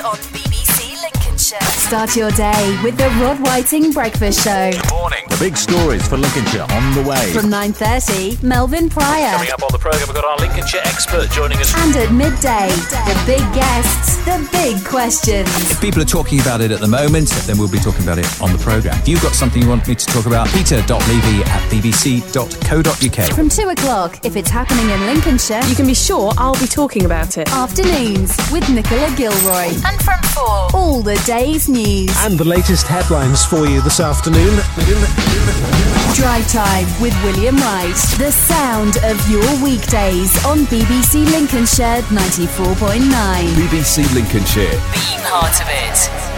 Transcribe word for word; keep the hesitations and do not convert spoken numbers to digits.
on B B C Lincolnshire. Start your day with the Rod Whiting Breakfast Show. Good morning. The big stories for Lincolnshire on the way. From nine thirty, Melvin Pryor. Coming up on the programme, we've got our Lincolnshire expert joining us. And at midday, the big guests, the big questions. If people are talking about it at the moment, then we'll be talking about it on the programme. If you've got something you want me to talk about, peter dot levy at b b c dot co dot u k. From two o'clock, if it's happening in Lincolnshire, you can be sure I'll be talking about it. Afternoons with Nicola Gilroy. And from four, all the day's news. And the latest headlines for you this afternoon. Drive Time with William Wright. The sound of your weekdays on B B C Lincolnshire ninety-four point nine. B B C Lincolnshire. Being part of it.